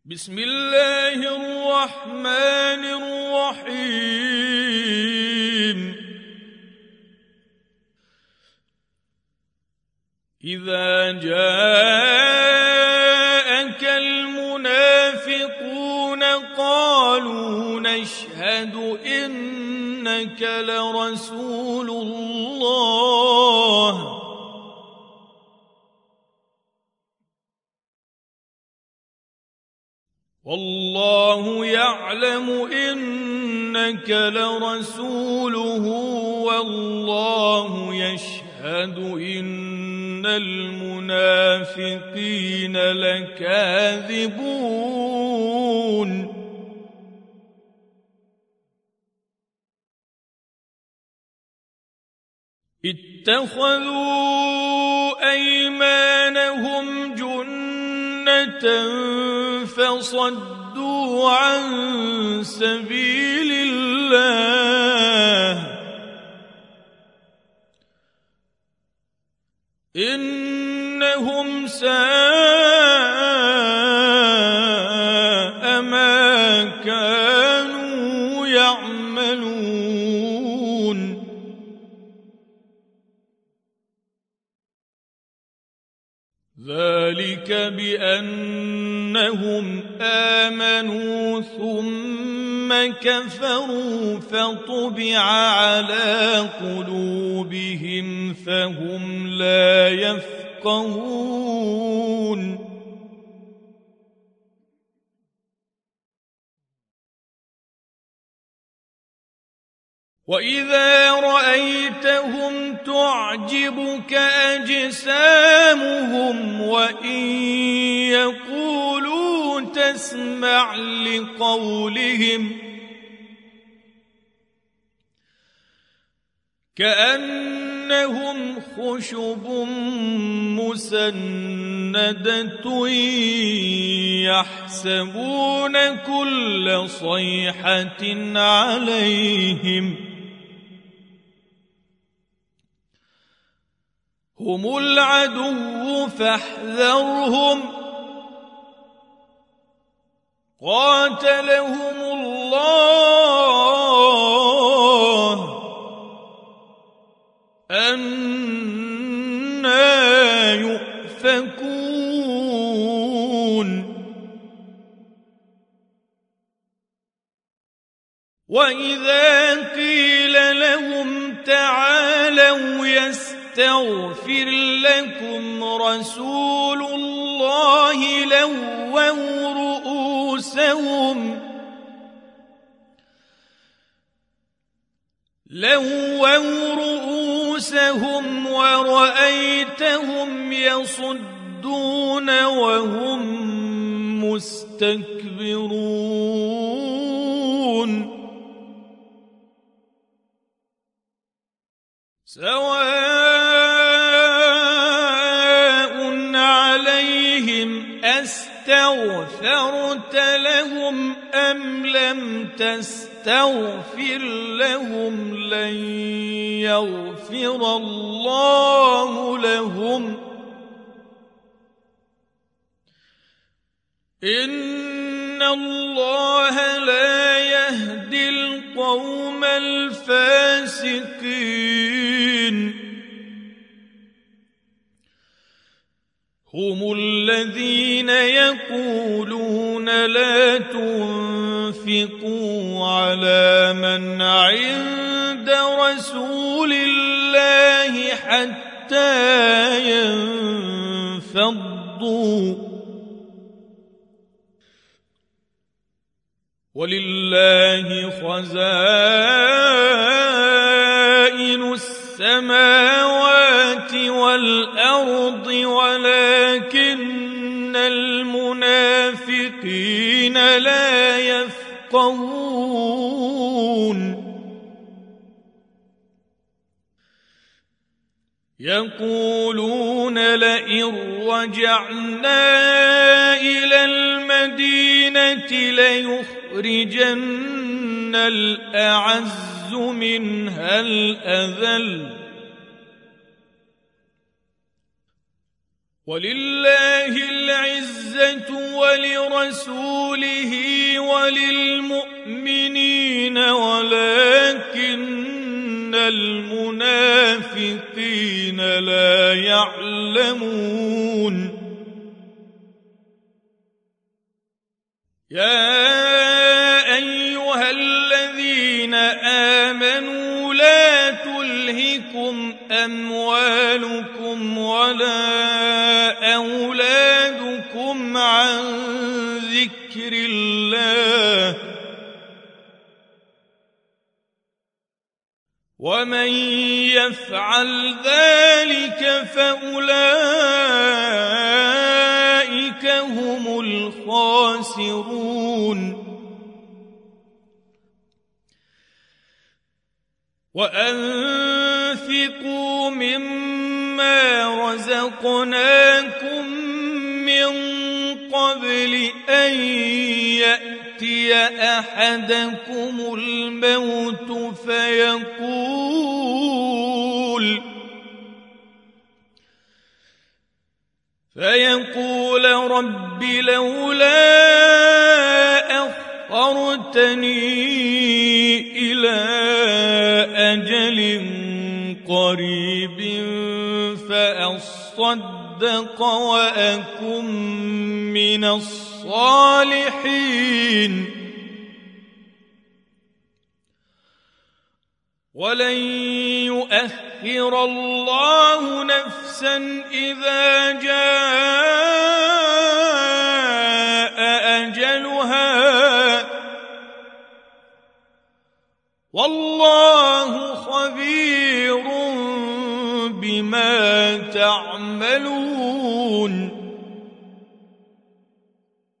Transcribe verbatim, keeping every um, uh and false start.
بسم الله الرحمن الرحيم. إذا جاءك المنافقون قالوا نشهد إنك لرسول الله والله يعلم إنك لرسوله والله يشهد إن المنافقين لكاذبون. اتخذوا أيمانهم جنة فصدوا عن سبيل الله إنهم ساء ما كانوا يعملون. ذلك بأنهم آمنوا ثم كفروا فطبع على قلوبهم فهم لا يفقهون. وإذا رأيتهم تعجبك أجسامهم وإن يقولوا تسمع لقولهم كأنهم خشب مسندة يحسبون كل صيحة عليهم هم العدو فاحذرهم قاتلهم الله أنى يؤفكون. وإذا قيل لهم تعالوا يستغفر لكم رسول الله لووا رؤوسهم لووا رؤوسهم ورأيتهم يصدون وهم مستكبرون. سواء عليهم أستغفرت لهم أم لم تستغفر لهم لن يغفر الله لهم إن الله لا يهدي القوم الفاسقين. هم الذين يقولون لا تنفقوا على من عند رسول الله حتى ينفضوا ولله خزائن السماوات والأرض ولكن المنافقين لا يفقهون. يقولون لئن رجعنا إلى المدينة ليخرجن الأعز منها الأذل ولله العزة ولرسوله وللمؤمنين ولكن المنافقين لا يعلمون يا أيها الذين آمنوا لا تلهكم أموالكم ولا أولادكم عن ذكر الله ومن يفعل ذلك فأولئك هم الخاسرون وأنفقوا مما رزقناكم من قبل أن يأتي أحدكم الموت فيقول فيقول رب لولا أخرتني إلى أجل قريب فأصدق وأكن من الصالحين ولن يؤخر الله نفسا إذا جاء أجلها والله خبير بما تعملون